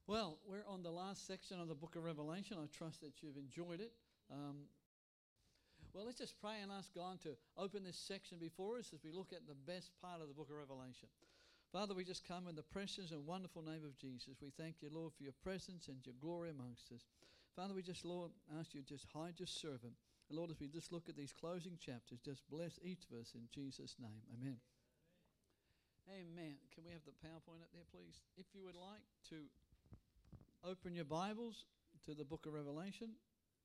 Well, we're on the last section of the book of Revelation. I trust that you've enjoyed it. Well, let's just pray and ask God to open this section before us as we look at the best part of the book of Revelation. Father, we just come in the precious and wonderful name of Jesus. We thank you, Lord, for your presence and your glory amongst us. Father, we just, Lord, ask you to just hide your servant. And Lord, as we just look at these closing chapters, just bless each of us in Jesus' name. Amen. Amen. Can we have the PowerPoint up there, please? If you would like to open your Bibles to the book of Revelation,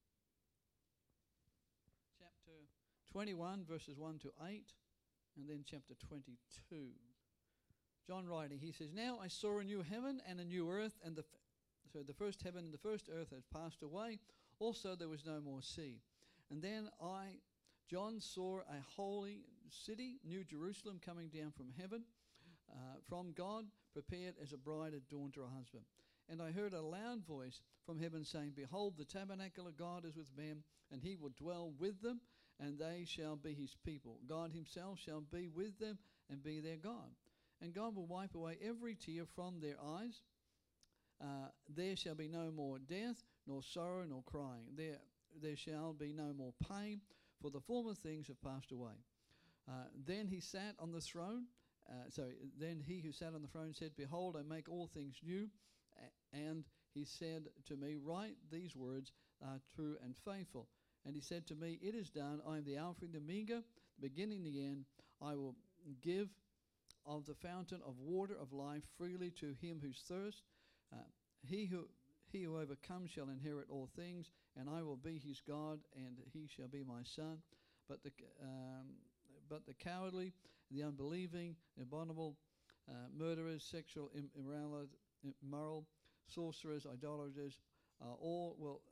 chapter 21, verses 1 to 8, and then chapter 22. John writing, he says, "Now I saw a new heaven and a new earth, and the first heaven and the first earth has passed away. Also there was no more sea. And then I, John, saw a holy city, New Jerusalem, coming down from heaven, from God, prepared as a bride adorned to her husband. And I heard a loud voice from heaven saying, Behold, the tabernacle of God is with men, and he will dwell with them, and they shall be his people. God himself shall be with them and be their God. And God will wipe away every tear from their eyes. There shall be no more death, nor sorrow, nor crying. There shall be no more pain, for the former things have passed away. Then he sat on the throne. Then he who sat on the throne said, Behold, I make all things new. And he said to me, Write these words are true and faithful. And he said to me, It is done. I am the Alpha and the Omega, the beginning and the end. I will give of the fountain of water of life freely to him who thirsts. He who overcomes shall inherit all things, and I will be his God, and he shall be my son. But the cowardly, the unbelieving, abominable, murderers, sexual immoral, sorcerers, idolaters, all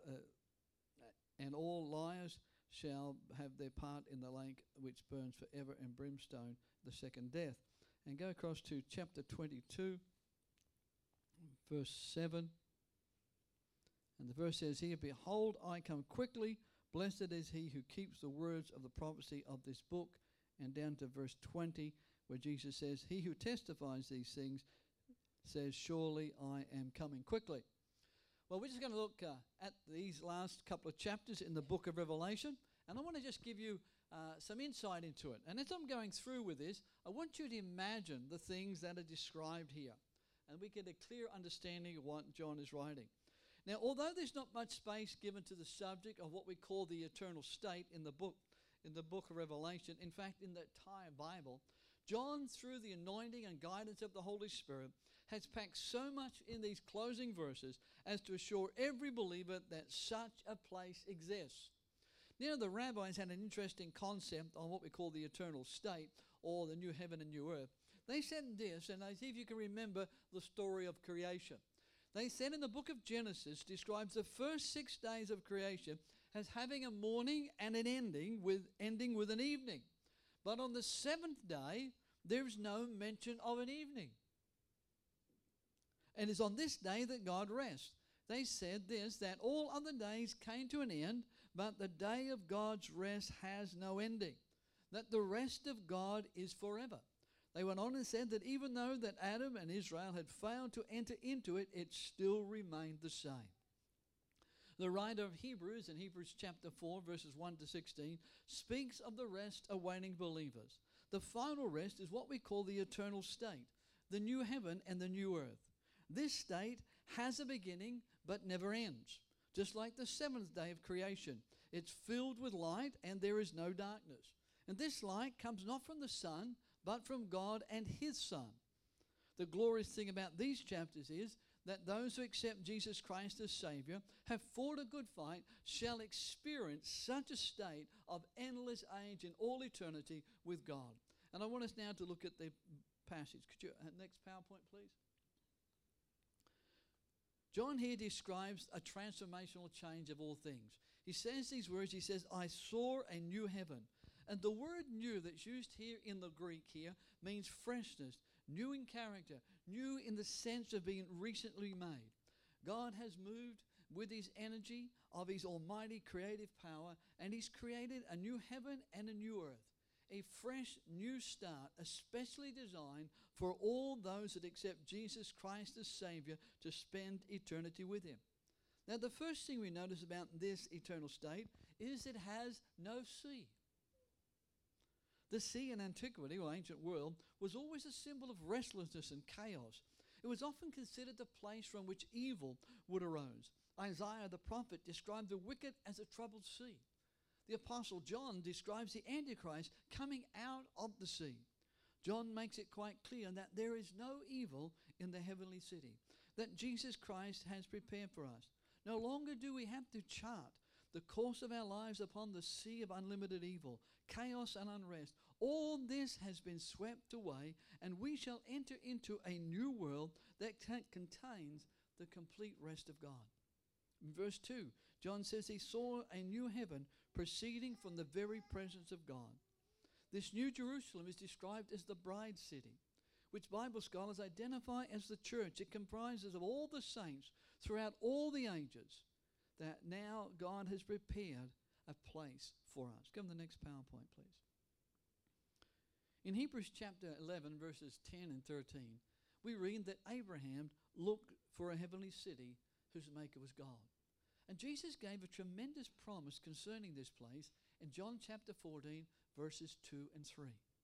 liars shall have their part in the lake which burns forever and brimstone, the second death. And go across to chapter 22, verse 7. And the verse says here, Behold, I come quickly. Blessed is he who keeps the words of the prophecy of this book. And down to verse 20, where Jesus says, He who testifies these things says, Surely I am coming quickly. Well, we're just going to look at these last couple of chapters in the book of Revelation. And I want to just give you some insight into it. And as I'm going through with this, I want you to imagine the things that are described here. And we get a clear understanding of what John is writing. Now, although there's not much space given to the subject of what we call the eternal state in the book of Revelation, in fact, in the entire Bible, John, through the anointing and guidance of the Holy Spirit, has packed so much in these closing verses as to assure every believer that such a place exists. Now, the rabbis had an interesting concept on what we call the eternal state, or the new heaven and new earth. They said this, and I see if you can remember the story of creation. They said in the book of Genesis describes the first 6 days of creation as having a morning and an ending with an evening. But on the 7th day, there is no mention of an evening. And it's on this day that God rests. They said this, that all other days came to an end, but the day of God's rest has no ending. That the rest of God is forever. They went on and said that even though that Adam and Israel had failed to enter into it, it still remained the same. The writer of Hebrews, in Hebrews chapter 4, verses 1 to 16, speaks of the rest awaiting believers. The final rest is what we call the eternal state, the new heaven and the new earth. This state has a beginning but never ends, just like the 7th day of creation. It's filled with light and there is no darkness. And this light comes not from the sun, but from God and his Son. The glorious thing about these chapters is that those who accept Jesus Christ as Savior, have fought a good fight, shall experience such a state of endless age and all eternity with God. And I want us now to look at the passage. Could you, next PowerPoint, please? John here describes a transformational change of all things. He says these words, he says, I saw a new heaven. And the word new that's used here in the Greek here means freshness, new in character, new in the sense of being recently made. God has moved with his energy of his almighty creative power, and he's created a new heaven and a new earth. a fresh new start, especially designed for all those that accept Jesus Christ as Savior to spend eternity with Him. Now, the first thing we notice about this eternal state is it has no sea. The sea in antiquity, or ancient world, was always a symbol of restlessness and chaos. It was often considered the place from which evil would arise. Isaiah the prophet described the wicked as a troubled sea. The Apostle John describes the Antichrist coming out of the sea. John makes it quite clear that there is no evil in the heavenly city, that Jesus Christ has prepared for us. No longer do we have to chart the course of our lives upon the sea of unlimited evil, chaos and unrest. All this has been swept away, and we shall enter into a new world that contains the complete rest of God. In verse 2, John says he saw a new heaven proceeding from the very presence of God. This new Jerusalem is described as the bride city, which Bible scholars identify as the church. It comprises of all the saints throughout all the ages that now God has prepared a place for us. Come to the next PowerPoint, please. In Hebrews chapter 11, verses 10 and 13, we read that Abraham looked for a heavenly city whose maker was God. And Jesus gave a tremendous promise concerning this place in John chapter 14, verses 2 and 3.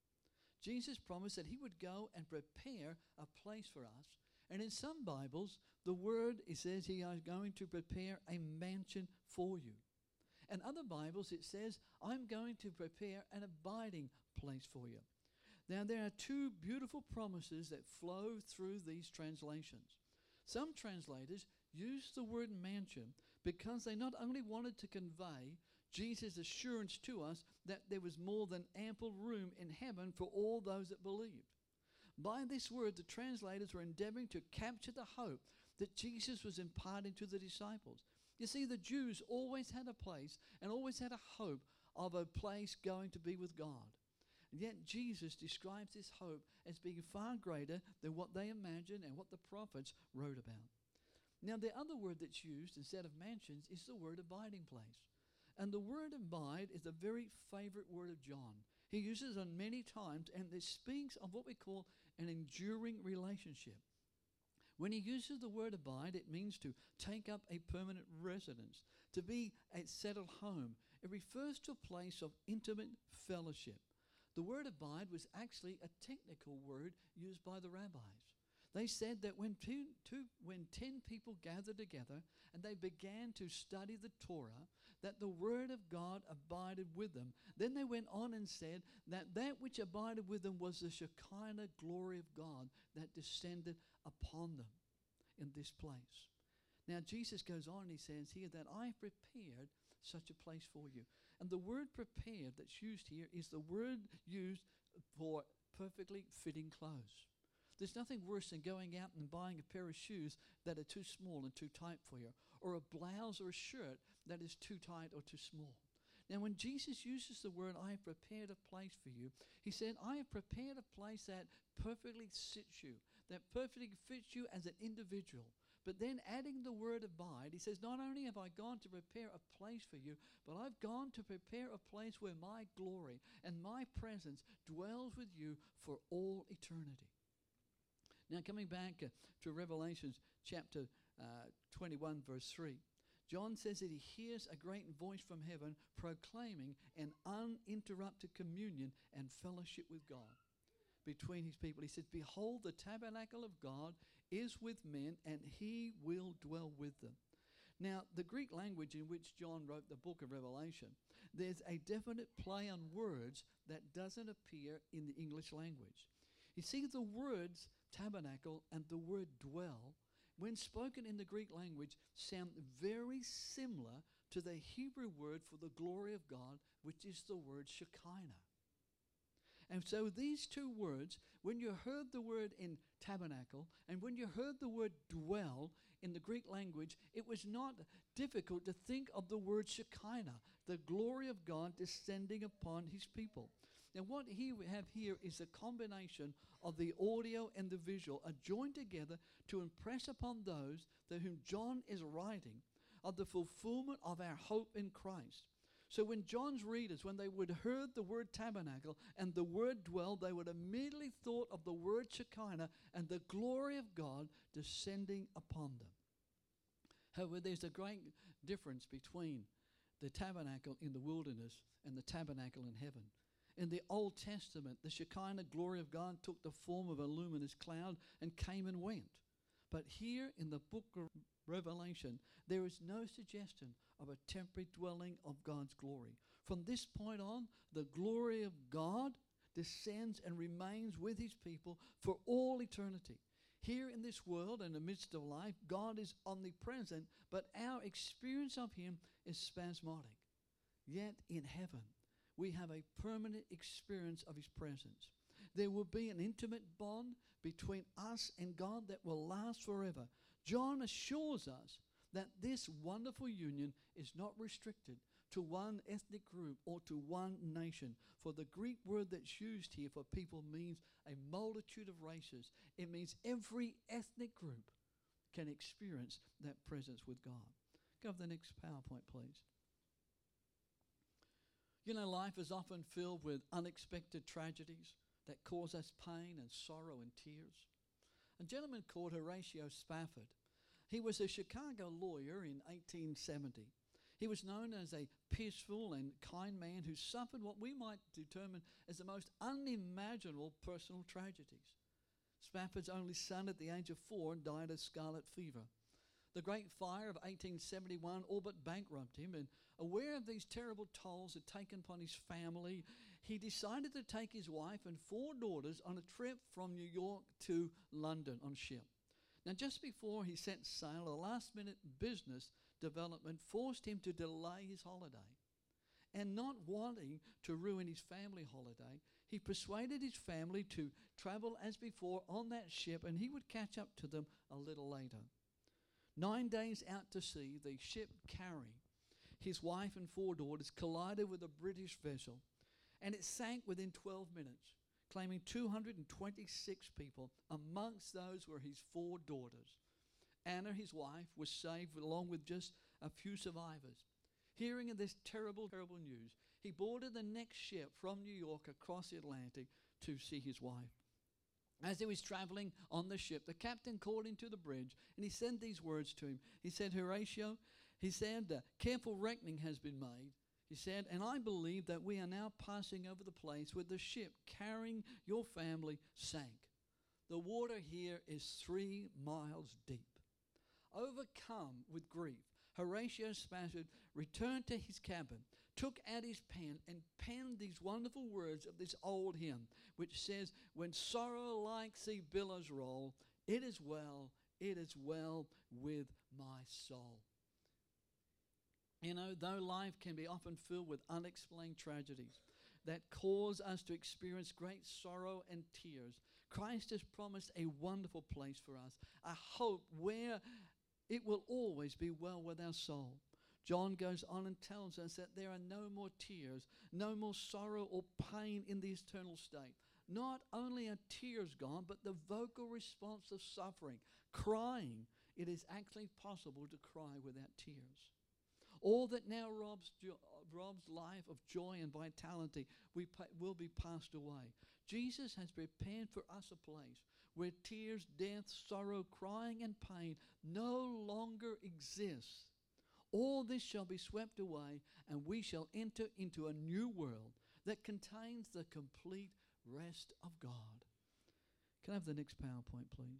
Jesus promised that he would go and prepare a place for us. And in some Bibles, the word, it says he is going to prepare a mansion for you. And other Bibles, it says, I'm going to prepare an abiding place for you. Now, there are two beautiful promises that flow through these translations. Some translators use the word mansion because they not only wanted to convey Jesus' assurance to us that there was more than ample room in heaven for all those that believed. By this word, the translators were endeavoring to capture the hope that Jesus was imparting to the disciples. You see, the Jews always had a place and always had a hope of a place going to be with God. And yet Jesus describes this hope as being far greater than what they imagined and what the prophets wrote about. Now, the other word that's used instead of mansions is the word abiding place. And the word abide is a very favorite word of John. He uses it many times, and it speaks of what we call an enduring relationship. When he uses the word abide, it means to take up a permanent residence, to be a settled home. It refers to a place of intimate fellowship. The word abide was actually a technical word used by the rabbis. They said that when 10 people gathered together and they began to study the Torah, that the word of God abided with them. Then they went on and said that which abided with them was the Shekinah glory of God that descended upon them in this place. Now Jesus goes on and he says here that I have prepared such a place for you. And the word prepared that's used here is the word used for perfectly fitting clothes. There's nothing worse than going out and buying a pair of shoes that are too small and too tight for you, or a blouse or a shirt that is too tight or too small. Now, when Jesus uses the word, I have prepared a place for you, he said, I have prepared a place that perfectly sits you, that perfectly fits you as an individual. But then adding the word abide, he says, not only have I gone to prepare a place for you, but I've gone to prepare a place where my glory and my presence dwells with you for all eternity. Now, coming back to Revelation chapter 21, verse 3, John says that he hears a great voice from heaven proclaiming an uninterrupted communion and fellowship with God between his people. He says, behold, the tabernacle of God is with men, and he will dwell with them. Now, the Greek language in which John wrote the book of Revelation, there's a definite play on words that doesn't appear in the English language. You see, the words tabernacle and the word dwell, when spoken in the Greek language, sound very similar to the Hebrew word for the glory of God, which is the word Shekinah. And so these two words, when you heard the word in tabernacle and when you heard the word dwell in the Greek language, it was not difficult to think of the word Shekinah, the glory of God descending upon his people. Now, what we have here is a combination of the audio and the visual are joined together to impress upon those to whom John is writing of the fulfillment of our hope in Christ. So when John's readers, when they would heard the word tabernacle and the word dwell, they would immediately thought of the word Shekinah and the glory of God descending upon them. However, there's a great difference between the tabernacle in the wilderness and the tabernacle in heaven. In the Old Testament, the Shekinah glory of God took the form of a luminous cloud and came and went. But here in the book of Revelation, there is no suggestion of a temporary dwelling of God's glory. From this point on, the glory of God descends and remains with his people for all eternity. Here in this world, in the midst of life, God is omnipresent, but our experience of him is spasmodic. Yet in heaven, we have a permanent experience of his presence. There will be an intimate bond between us and God that will last forever. John assures us that this wonderful union is not restricted to one ethnic group or to one nation. For the Greek word that's used here for people means a multitude of races. It means every ethnic group can experience that presence with God. Go to the next PowerPoint, please. You know, life is often filled with unexpected tragedies that cause us pain and sorrow and tears. A gentleman called Horatio Spafford, he was a Chicago lawyer in 1870. He was known as a peaceful and kind man who suffered what we might determine as the most unimaginable personal tragedies. Spafford's only son at the age of 4 died of scarlet fever. The Great Fire of 1871 all but bankrupted him, and aware of these terrible tolls had taken upon his family, he decided to take his wife and 4 daughters on a trip from New York to London on ship. Now, just before he set sail, a last-minute business development forced him to delay his holiday. And not wanting to ruin his family holiday, he persuaded his family to travel as before on that ship, and he would catch up to them a little later. 9 days out to sea, the ship Carrie, his wife and 4 daughters, collided with a British vessel, and it sank within 12 minutes, claiming 226 people. Amongst those were his 4 daughters. Anna, his wife, was saved along with just a few survivors. Hearing of this terrible, terrible news, he boarded the next ship from New York across the Atlantic to see his wife. As he was traveling on the ship, the captain called him to the bridge, and he said these words to him. He said, Horatio, he said, careful reckoning has been made. He said, and I believe that we are now passing over the place where the ship carrying your family sank. The water here is 3 miles deep. Overcome with grief, Horatio Spafford returned to his cabin, took out his pen, and penned these wonderful words of this old hymn, which says, when sorrow like sea billows roll, it is well with my soul. You know, though life can be often filled with unexplained tragedies that cause us to experience great sorrow and tears, Christ has promised a wonderful place for us, a hope where it will always be well with our soul. John goes on and tells us that there are no more tears, no more sorrow or pain in the eternal state. Not only are tears gone, but the vocal response of suffering, crying. It is actually possible to cry without tears. All that now robs life of joy and vitality will be passed away. Jesus has prepared for us a place where tears, death, sorrow, crying, and pain no longer exist. All this shall be swept away, and we shall enter into a new world that contains the complete rest of God. Can I have the next PowerPoint, please?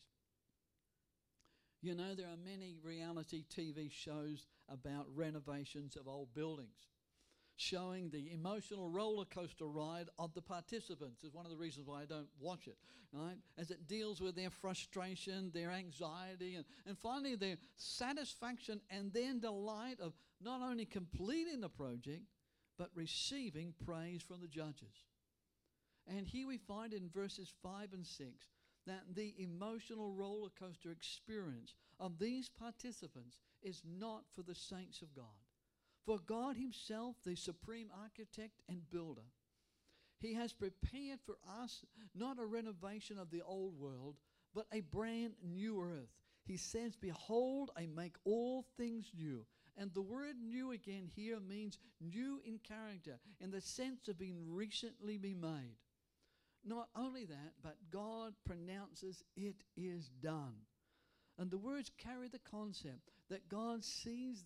You know, there are many reality TV shows about renovations of old buildings, showing the emotional roller coaster ride of the participants. Is one of the reasons why I don't watch it, right? As it deals with their frustration, their anxiety, and finally their satisfaction and then delight of not only completing the project, but receiving praise from the judges. And here we find in verses 5 and 6 that the emotional roller coaster experience of these participants is not for the saints of God. For God himself, the supreme architect and builder, he has prepared for us not a renovation of the old world, but a brand new earth. He says, behold, I make all things new. And the word new again here means new in character, in the sense of being recently made. Not only that, but God pronounces it is done. And the words carry the concept that God sees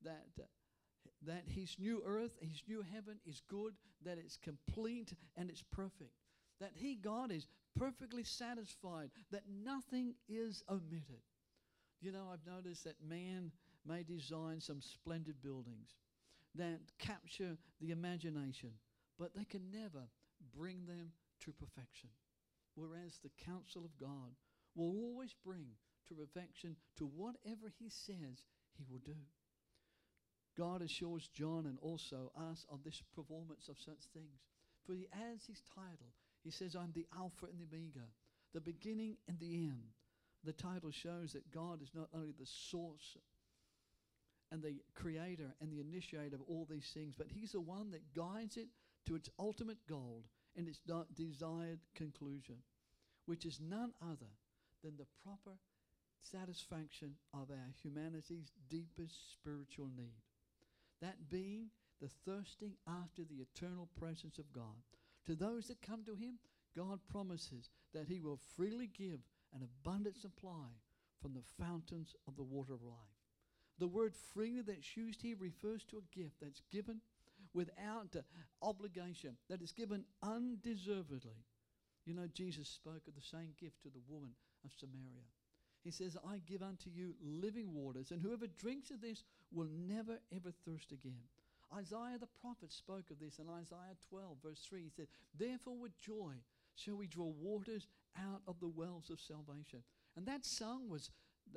that his new earth, his new heaven is good, that it's complete and it's perfect. That he, God, is perfectly satisfied, that nothing is omitted. You know, I've noticed that man may design some splendid buildings that capture the imagination, but they can never bring them to perfection. Whereas the counsel of God will always bring to perfection to whatever he says he will do. God assures John and also us of this performance of such things. For he adds his title. He says, I'm the Alpha and the Omega, the beginning and the end. The title shows that God is not only the source and the creator and the initiator of all these things, but he's the one that guides it to its ultimate goal and its desired conclusion, which is none other than the proper satisfaction of our humanity's deepest spiritual need. That being the thirsting after the eternal presence of God. To those that come to him, God promises that he will freely give an abundant supply from the fountains of the water of life. The word freely that's used here refers to a gift that's given without obligation, that is given undeservedly. You know, Jesus spoke of the same gift to the woman of Samaria. He says, I give unto you living waters, and whoever drinks of this will never ever thirst again. Isaiah the prophet spoke of this in Isaiah 12, verse 3. He said, therefore with joy shall we draw waters out of the wells of salvation. And that song was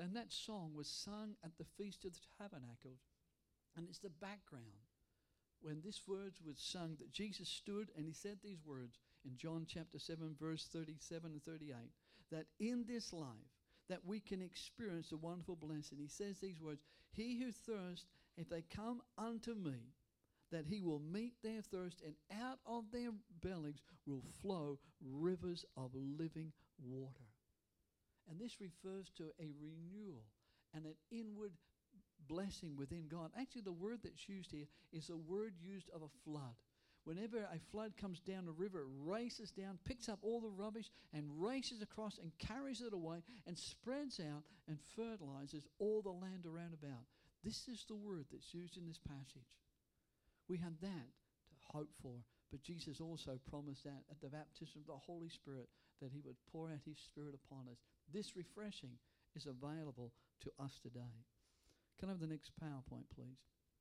sung at the Feast of the Tabernacles. And it's the background when this words was sung that Jesus stood and he said these words in John chapter 7, verse 37 and 38, that in this life that we can experience a wonderful blessing. He says these words, he who thirsts, if they come unto me, that he will meet their thirst, and out of their bellies will flow rivers of living water. And this refers to a renewal and an inward blessing within God. Actually, the word that's used here is a word used of a flood. Whenever a flood comes down a river, it races down, picks up all the rubbish and races across and carries it away and spreads out and fertilizes all the land around about. This is the word that's used in this passage. We have that to hope for, but Jesus also promised that at the baptism of the Holy Spirit that he would pour out his Spirit upon us. This refreshing is available to us today. Can I have the next PowerPoint, please?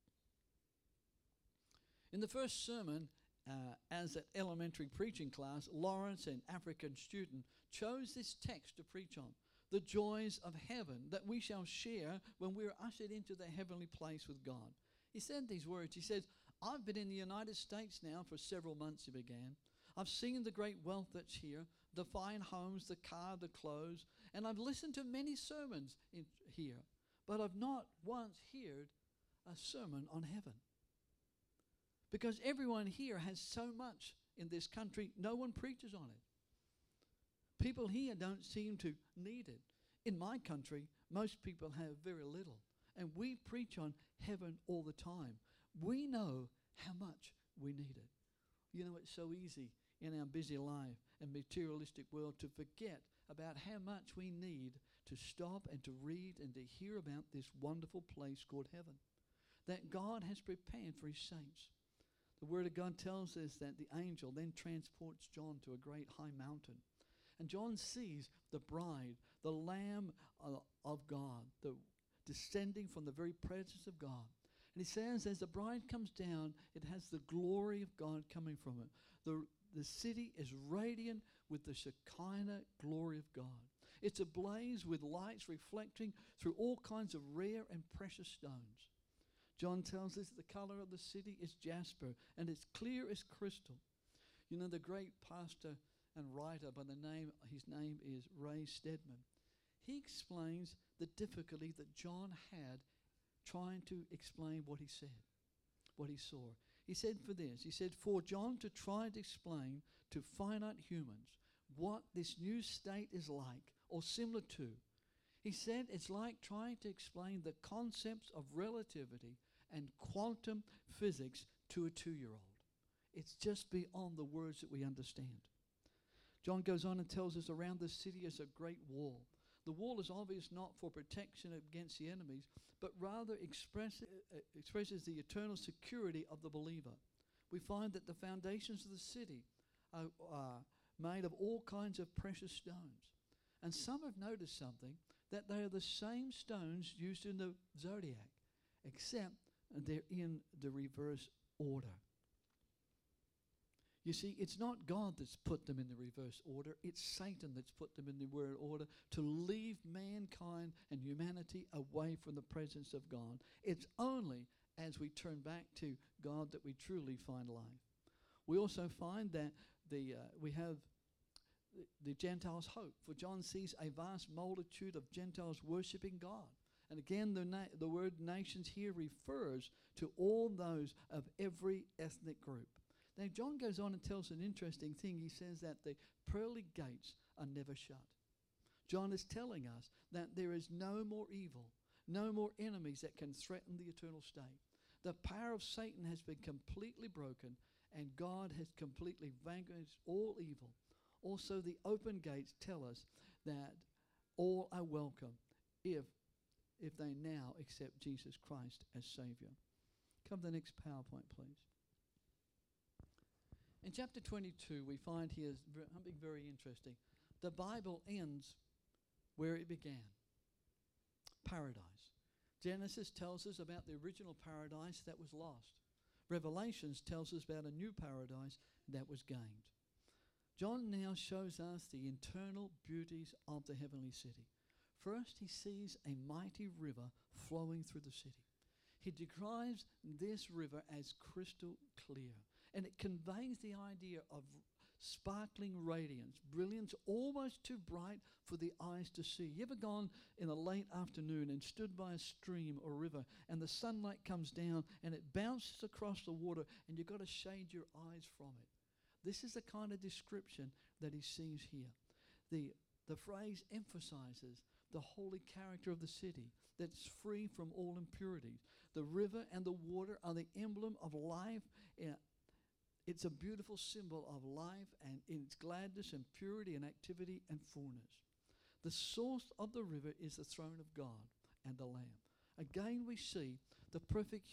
In the first sermon, as an elementary preaching class, Lawrence, an African student, chose this text to preach on. The joys of heaven that we shall share when we are ushered into the heavenly place with God. He said these words. He says, I've been in the United States now for several months, he began. I've seen the great wealth that's here, the fine homes, the car, the clothes, and I've listened to many sermons here, but I've not once heard a sermon on heaven. Because everyone here has so much in this country, no one preaches on it. People here don't seem to need it. In my country, most people have very little, and we preach on heaven all the time. We know how much we need it. You know, it's so easy in our busy life and materialistic world to forget about how much we need to stop and to read and to hear about this wonderful place called heaven that God has prepared for his saints. The Word of God tells us that the angel then transports John to a great high mountain. And John sees the bride, the Lamb of God, descending from the very presence of God. And he says as the bride comes down, it has the glory of God coming from it. The city is radiant with the Shekinah glory of God. It's ablaze with lights reflecting through all kinds of rare and precious stones. John tells us the color of the city is jasper and it's clear as crystal. You know, the great pastor and writer by the name, his name is Ray Stedman. He explains the difficulty that John had trying to explain what he said, what he saw. He said for John to try to explain to finite humans what this new state is like or similar to, He said it's like trying to explain the concepts of relativity and quantum physics to a 2-year-old. It's just beyond the words that we understand. John goes on and tells us around the city is a great wall. The wall is obvious not for protection against the enemies, but rather expresses the eternal security of the believer. We find that the foundations of the city are made of all kinds of precious stones. And some have noticed something, that they are the same stones used in the zodiac, except they're in the reverse order. You see, it's not God that's put them in the reverse order. It's Satan that's put them in the word order to leave mankind and humanity away from the presence of God. It's only as we turn back to God that we truly find life. We also find that we have the Gentiles' hope. For John sees a vast multitude of Gentiles worshiping God. And again, the word nations here refers to all those of every ethnic group. Now, John goes on and tells an interesting thing. He says that the pearly gates are never shut. John is telling us that there is no more evil, no more enemies that can threaten the eternal state. The power of Satan has been completely broken, and God has completely vanquished all evil. Also, the open gates tell us that all are welcome if they now accept Jesus Christ as Savior. Come to the next PowerPoint, please. In chapter 22, we find here something very interesting. The Bible ends where it began. Paradise. Genesis tells us about the original paradise that was lost. Revelations tells us about a new paradise that was gained. John now shows us the internal beauties of the heavenly city. First, he sees a mighty river flowing through the city. He describes this river as crystal clear, and it conveys the idea of sparkling radiance, brilliance almost too bright for the eyes to see. You ever gone in a late afternoon and stood by a stream or river and the sunlight comes down and it bounces across the water and you've got to shade your eyes from it? This is the kind of description that he sees here. The phrase emphasizes the holy character of the city that's free from all impurities. The river and the water are the emblem of life. It's a beautiful symbol of life and in its gladness and purity and activity and fullness. The source of the river is the throne of God and the Lamb. Again, we see the perfect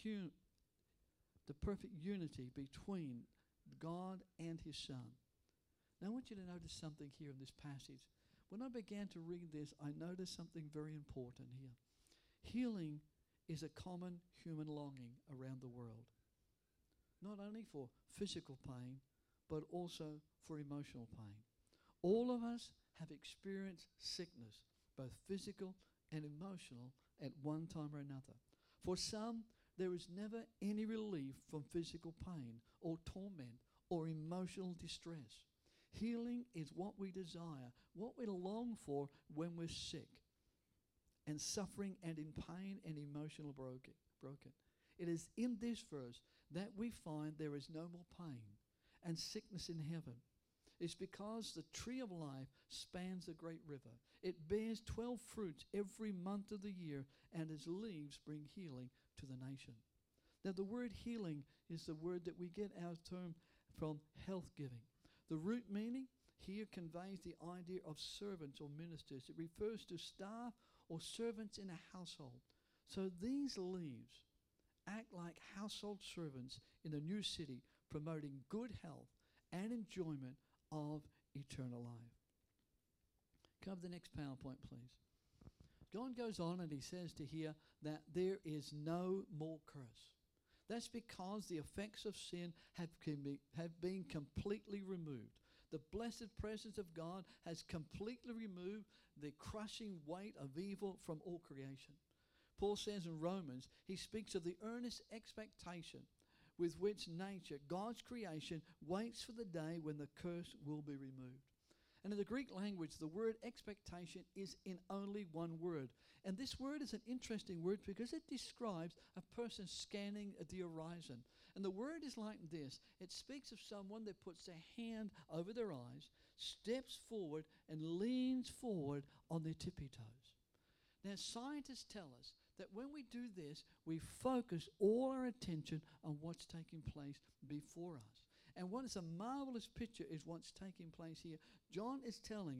unity between God and his Son. Now, I want you to notice something here in this passage. When I began to read this, I noticed something very important here. Healing is a common human longing around the world, not only for physical pain, but also for emotional pain. All of us have experienced sickness, both physical and emotional, at one time or another. For some, there is never any relief from physical pain or torment or emotional distress. Healing is what we desire, what we long for when we're sick and suffering and in pain and emotional broken. It is in this verse that we find there is no more pain and sickness in heaven. It's because the tree of life spans the great river. It bears 12 fruits every month of the year, and its leaves bring healing to the nation. Now, the word healing is the word that we get our term from health giving. The root meaning here conveys the idea of servants or ministers. It refers to staff or servants in a household. So these leaves act like household servants in the new city, promoting good health and enjoyment of eternal life. Come to the next PowerPoint, please. John goes on and he says to here that there is no more curse. That's because the effects of sin have been completely removed. The blessed presence of God has completely removed the crushing weight of evil from all creation. Paul says in Romans, he speaks of the earnest expectation with which nature, God's creation, waits for the day when the curse will be removed. And in the Greek language, the word expectation is in only one word. And this word is an interesting word because it describes a person scanning the horizon. And the word is like this. It speaks of someone that puts their hand over their eyes, steps forward, and leans forward on their tippy toes. Now, scientists tell us that when we do this, we focus all our attention on what's taking place before us. And what is a marvelous picture is what's taking place here. Paul is telling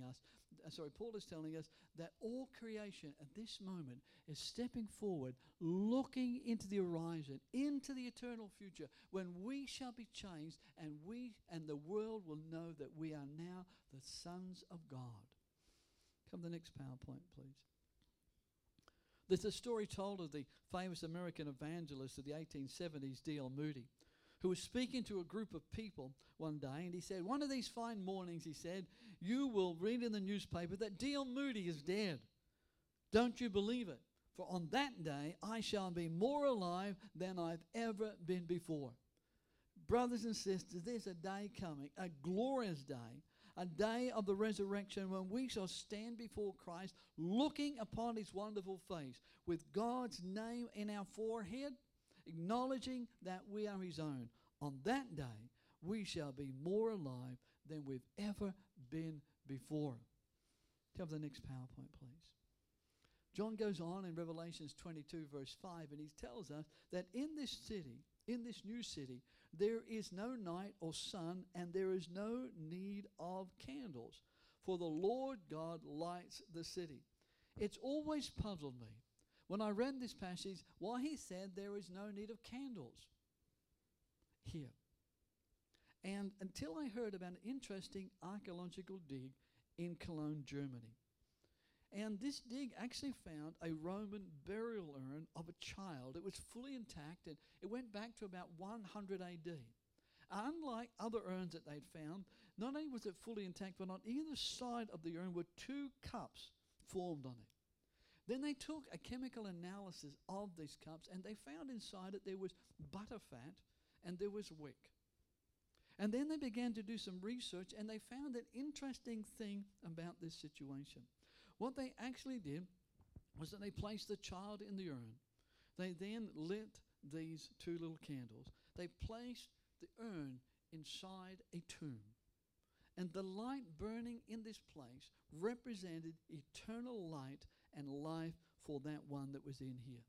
us that all creation at this moment is stepping forward, looking into the horizon, into the eternal future, when we shall be changed and the world will know that we are now the sons of God. Come to the next PowerPoint, please. There's a story told of the famous American evangelist of the 1870s, D.L. Moody, who was speaking to a group of people one day, and he said, one of these fine mornings, he said, you will read in the newspaper that D.L. Moody is dead. Don't you believe it? For on that day I shall be more alive than I've ever been before. Brothers and sisters, there's a day coming, a glorious day, a day of the resurrection when we shall stand before Christ looking upon his wonderful face with God's name in our forehead, acknowledging that we are his own. On that day, we shall be more alive than we've ever been before. Tell the next PowerPoint, please. John goes on in Revelations 22, verse 5, and he tells us that in this city, in this new city, there is no night or sun, and there is no need of candles, for the Lord God lights the city. It's always puzzled me when I read this passage why he said there is no need of candles here. And until I heard about an interesting archaeological dig in Cologne, Germany. And this dig actually found a Roman burial urn of a child. It was fully intact, and it went back to about 100 AD. Unlike other urns that they'd found, not only was it fully intact, but on either side of the urn were two cups formed on it. Then they took a chemical analysis of these cups, and they found inside it there was butterfat and there was wick. And then they began to do some research, and they found an interesting thing about this situation. What they actually did was that they placed the child in the urn. They then lit these two little candles. They placed the urn inside a tomb. And the light burning in this place represented eternal light and life for that one that was in here.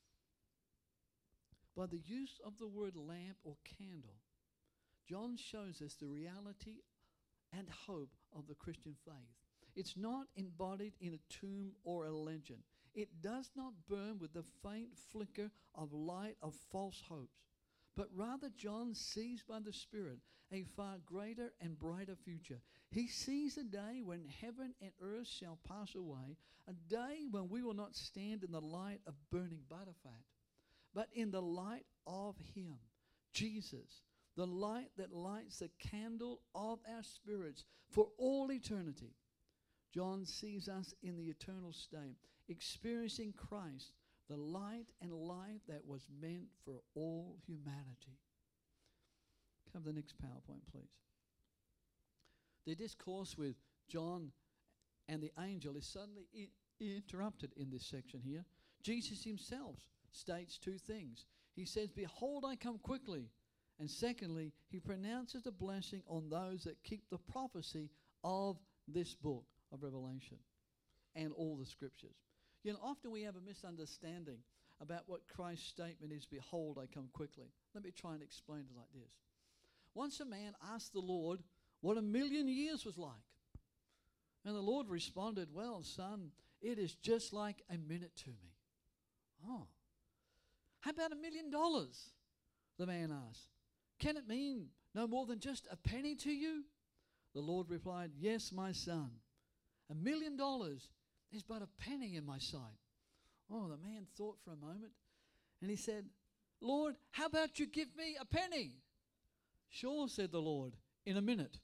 By the use of the word lamp or candle, John shows us the reality and hope of the Christian faith. It's not embodied in a tomb or a legend. It does not burn with the faint flicker of light of false hopes, but rather John sees by the Spirit a far greater and brighter future. He sees a day when heaven and earth shall pass away, a day when we will not stand in the light of burning butterfat, but in the light of him, Jesus, the light that lights the candle of our spirits for all eternity. John sees us in the eternal state, experiencing Christ, the light and life that was meant for all humanity. Come to the next PowerPoint, please. The discourse with John and the angel is suddenly interrupted in this section here. Jesus himself states two things. He says, "Behold, I come quickly." And secondly, he pronounces a blessing on those that keep the prophecy of this book of Revelation and all the scriptures. You know, often we have a misunderstanding about what Christ's statement is, "Behold, I come quickly." Let me try and explain it like this. Once a man asked the Lord what 1,000,000 years was like. And the Lord responded, "Well, son, it is just like a minute to me." "Oh, how about $1,000,000? The man asked. "Can it mean no more than just a penny to you?" The Lord replied, "Yes, my son. $1,000,000 is but a penny in my sight." Oh, the man thought for a moment, and he said, "Lord, how about you give me a penny?" "Sure," said the Lord, "in a minute."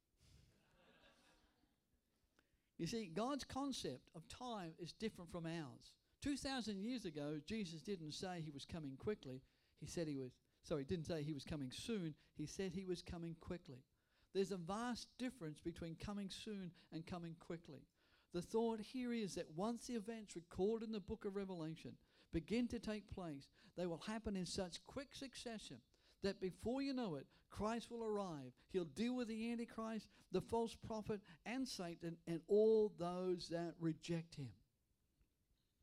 You see, God's concept of time is different from ours. 2,000 years ago, Jesus didn't say he was coming quickly. He didn't say he was coming soon. He said he was coming quickly. There's a vast difference between coming soon and coming quickly. The thought here is that once the events recorded in the book of Revelation begin to take place, they will happen in such quick succession that before you know it, Christ will arrive. He'll deal with the Antichrist, the false prophet, and Satan, and all those that reject him.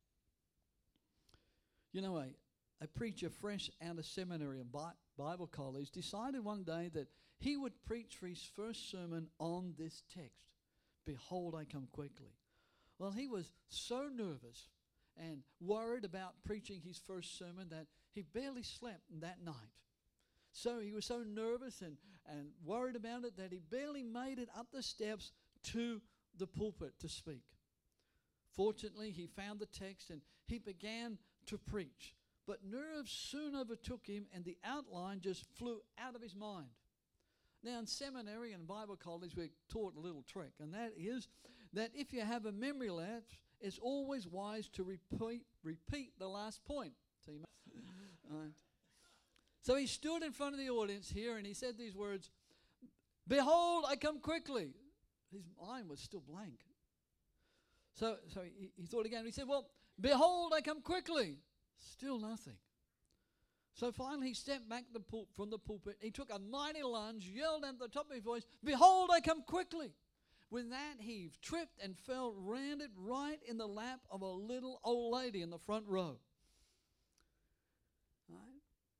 You know, a preacher fresh out of seminary and Bible college decided one day that he would preach for his first sermon on this text, "Behold, I come quickly." Well, he was so nervous and worried about preaching his first sermon that he barely slept that night. So he was so nervous and worried about it that he barely made it up the steps to the pulpit to speak. Fortunately, he found the text and he began to preach. But nerves soon overtook him and the outline just flew out of his mind. Now, in seminary and Bible college, we're taught a little trick, and that is that if you have a memory lapse, it's always wise to repeat the last point. Right. So he stood in front of the audience here and he said these words, "Behold, I come quickly." His mind was still blank. So he thought again. He said, "Well, behold, I come quickly." Still nothing. So finally he stepped back from the pulpit. He took a mighty lunge, yelled at the top of his voice, "Behold, I come quickly." With that, he tripped and fell, landed right in the lap of a little old lady in the front row. Right?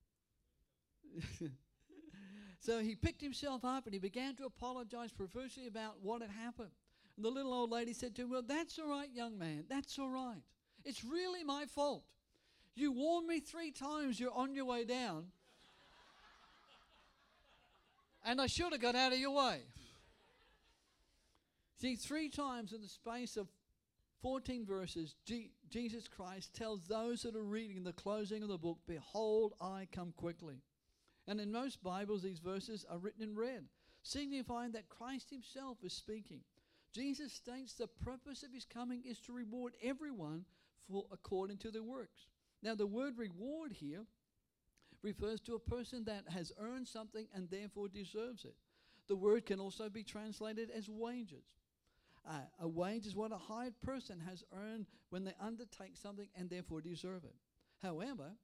So he picked himself up and he began to apologize profusely about what had happened. And the little old lady said to him, "Well, that's all right, young man. That's all right. It's really my fault. You warned me 3 times you're on your way down. And I should have got out of your way." See, 3 times in the space of 14 verses, Jesus Christ tells those that are reading the closing of the book, "Behold, I come quickly." And in most Bibles, these verses are written in red, signifying that Christ himself is speaking. Jesus states the purpose of his coming is to reward everyone according to their works. Now, the word reward here refers to a person that has earned something and therefore deserves it. The word can also be translated as wages. A wage is what a hired person has earned when they undertake something and therefore deserve it. However,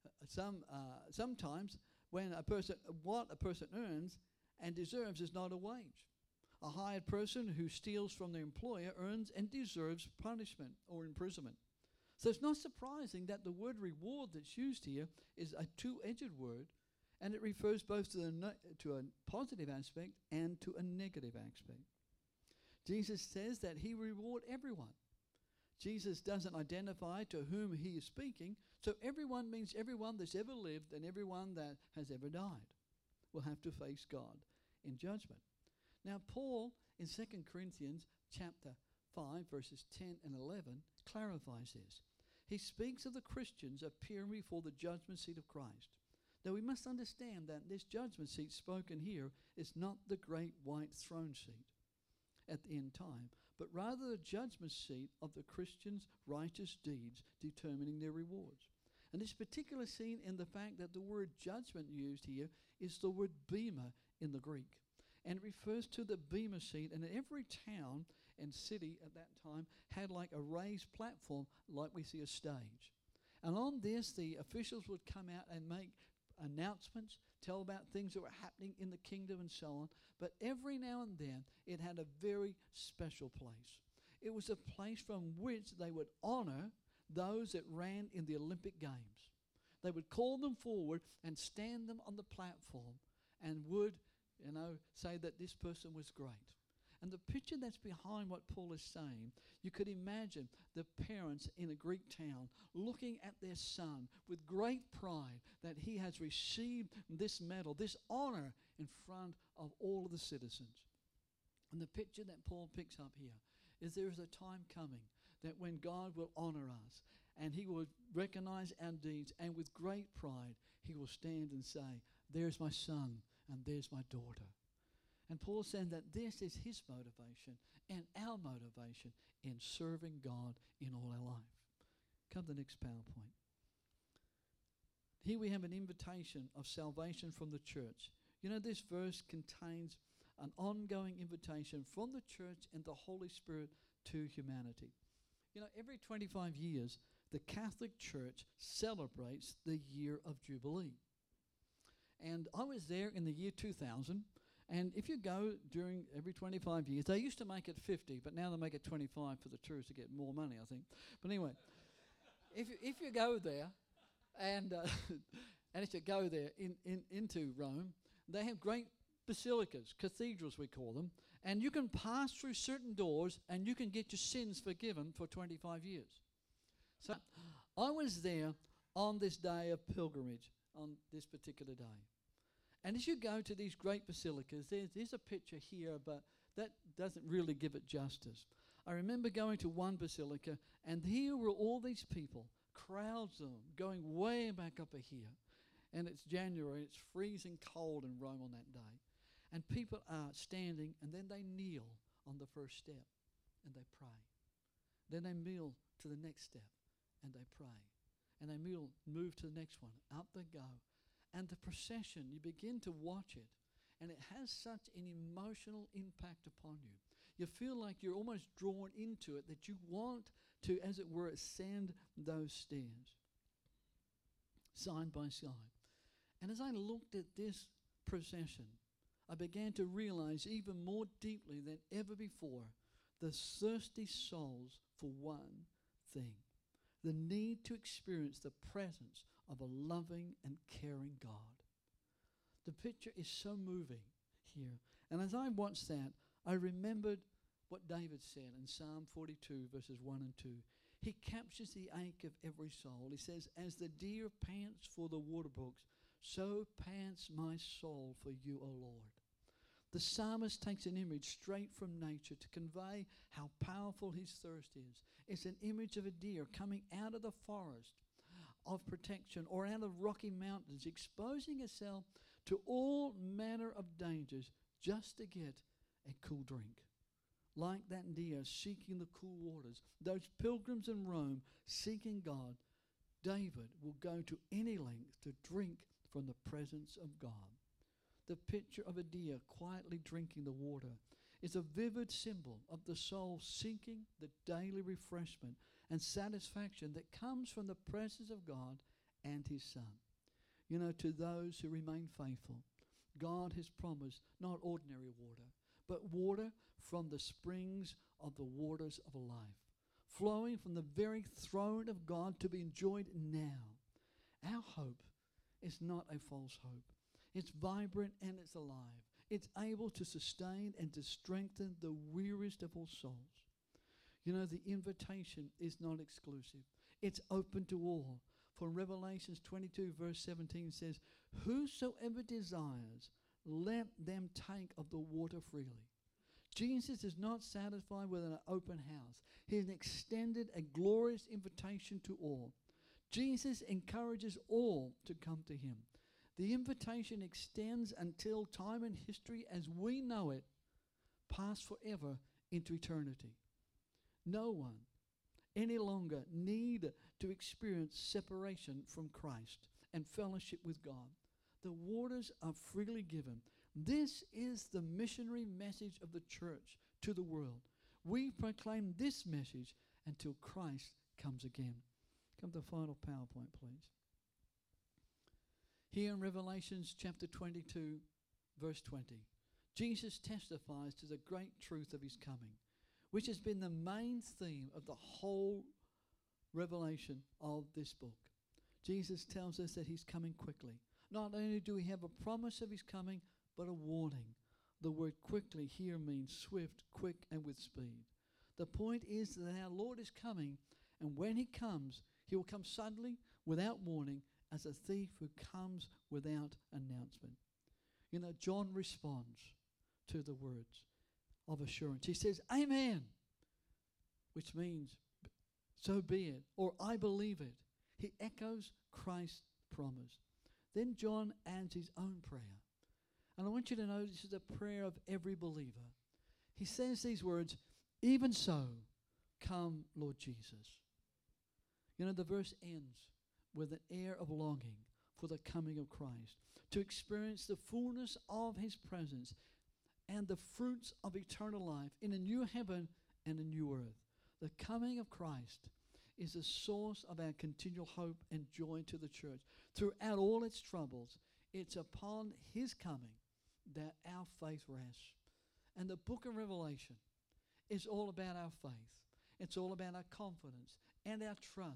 sometimes when what a person earns and deserves is not a wage. A hired person who steals from their employer earns and deserves punishment or imprisonment. So it's not surprising that the word reward that's used here is a two-edged word, and it refers both to a positive aspect and to a negative aspect. Jesus says that he reward everyone. Jesus doesn't identify to whom he is speaking, so everyone means everyone that's ever lived and everyone that has ever died will have to face God in judgment. Now, Paul in 2 Corinthians chapter 5, verses 10 and 11, clarifies this. He speaks of the Christians appearing before the judgment seat of Christ. Now, we must understand that this judgment seat spoken here is not the great white throne seat at the end time, but rather the judgment seat of the Christians' righteous deeds determining their rewards. And this particular seen in the fact that the word judgment used here is the word bema in the Greek. And it refers to the bema seat, and every town and city at that time had like a raised platform like we see a stage. And on this, the officials would come out and make announcements, tell about things that were happening in the kingdom and so on. But every now and then, it had a very special place. It was a place from which they would honor those that ran in the Olympic Games. They would call them forward and stand them on the platform and would, say that this person was great. And the picture that's behind what Paul is saying, you could imagine the parents in a Greek town looking at their son with great pride that he has received this medal, this honor in front of all of the citizens. And the picture that Paul picks up here is there is a time coming that when God will honor us and he will recognize our deeds, and with great pride he will stand and say, "There's my son and there's my daughter." And Paul said that this is his motivation and our motivation in serving God in all our life. Come to the next PowerPoint. Here we have an invitation of salvation from the church. This verse contains an ongoing invitation from the church and the Holy Spirit to humanity. Every 25 years, the Catholic Church celebrates the year of Jubilee. And I was there in the year 2000. And if you go during every 25 years, they used to make it 50, but now they make it 25 for the tourists to get more money, I think. But anyway, if you go there, And and if you go there into Rome, they have great basilicas, cathedrals we call them, and you can pass through certain doors and you can get your sins forgiven for 25 years. So I was there on this day of pilgrimage, on this particular day. And as you go to these great basilicas, there's a picture here, but that doesn't really give it justice. I remember going to one basilica, and here were all these people, crowds of them, going way back up here. And it's January, it's freezing cold in Rome on that day. And people are standing, and then they kneel on the first step, and they pray. Then they kneel to the next step, and they pray. And they move to the next one. Up they go. And the procession, you begin to watch it, and it has such an emotional impact upon you. You feel like you're almost drawn into it, that you want to, as it were, ascend those stairs, side by side. And as I looked at this procession, I began to realize even more deeply than ever before the thirsty souls for one thing: the need to experience the presence of a loving and caring God. The picture is so moving here. And as I watched that, I remembered what David said in Psalm 42, verses 1 and 2. He captures the ache of every soul. He says, "As the deer pants for the water brooks, so pants my soul for you, O Lord." The psalmist takes an image straight from nature to convey how powerful his thirst is. It's an image of a deer coming out of the forest of protection or out of rocky mountains, exposing itself to all manner of dangers just to get a cool drink. Like that deer seeking the cool waters, those pilgrims in Rome seeking God, David will go to any length to drink from the presence of God. The picture of a deer quietly drinking the water is a vivid symbol of the soul seeking the daily refreshment and satisfaction that comes from the presence of God and His Son. You know, to those who remain faithful, God has promised not ordinary water, but water from the springs of the waters of life, flowing from the very throne of God to be enjoyed now. Our hope is not a false hope. It's vibrant and it's alive. It's able to sustain and to strengthen the weariest of all souls. You know, the invitation is not exclusive. It's open to all. For Revelations 22 verse 17 says, "Whosoever desires, let them take of the water freely." Jesus is not satisfied with an open house. He has extended a glorious invitation to all. Jesus encourages all to come to Him. The invitation extends until time and history as we know it pass forever into eternity. No one any longer need to experience separation from Christ and fellowship with God. The waters are freely given. This is the missionary message of the church to the world. We proclaim this message until Christ comes again. Come to the final PowerPoint, please. Here in Revelations chapter 22, verse 20, Jesus testifies to the great truth of His coming, which has been the main theme of the whole revelation of this book. Jesus tells us that He's coming quickly. Not only do we have a promise of His coming, but a warning. The word quickly here means swift, quick, and with speed. The point is that our Lord is coming, and when He comes, He will come suddenly, without warning, as a thief who comes without announcement. You know, John responds to the words of assurance. He says, "Amen," which means, "So be it," or "I believe it." He echoes Christ's promise. Then John adds his own prayer. And I want you to know this is a prayer of every believer. He says these words, "Even so, come, Lord Jesus." You know, the verse ends with an air of longing for the coming of Christ, to experience the fullness of His presence and the fruits of eternal life in a new heaven and a new earth. The coming of Christ is the source of our continual hope and joy to the church. Throughout all its troubles, it's upon His coming that our faith rests. And the book of Revelation is all about our faith. It's all about our confidence and our trust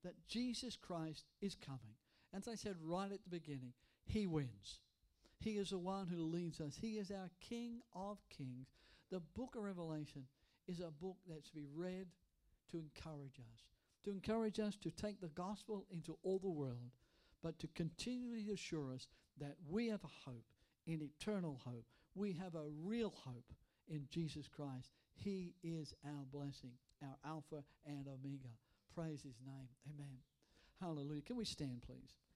that Jesus Christ is coming. As I said right at the beginning, he wins. He is the one who leads us. He is our King of Kings. The book of Revelation is a book that's to be read to encourage us to take the gospel into all the world, but to continually assure us that we have a hope, an eternal hope. We have a real hope in Jesus Christ. He is our blessing, our Alpha and Omega. Praise his name. Amen. Hallelujah. Can we stand, please?